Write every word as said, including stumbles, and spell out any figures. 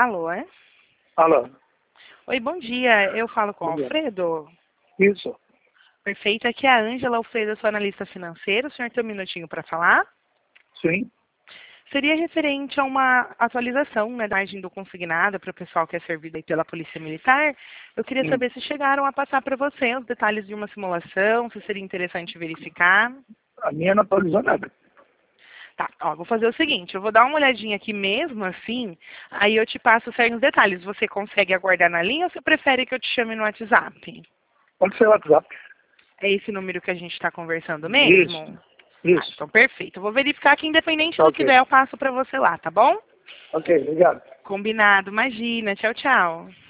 Alô, é? Alô. Oi, bom dia. Eu falo com o Bom dia. Alfredo. Isso. Perfeito. Aqui é a Ângela Alfredo, sou analista financeira. O senhor tem um minutinho para falar? Sim. Seria referente a uma atualização, né, da margem do consignado para o pessoal que é servido aí pela Polícia Militar. Eu queria Hum. saber se chegaram a passar para você os detalhes de uma simulação, se seria interessante verificar. A minha não atualizou nada. Tá, ó, vou fazer o seguinte, eu vou dar uma olhadinha aqui mesmo assim, aí eu te passo certos detalhes. Você consegue aguardar na linha ou você prefere que eu te chame no WhatsApp? Pode ser o WhatsApp. É esse número que a gente está conversando mesmo? Isso. Ah, Isso. então perfeito. Eu vou verificar que independente do que Ok. der, eu passo para você lá, tá bom? Ok, obrigado. Combinado, imagina. Tchau, tchau.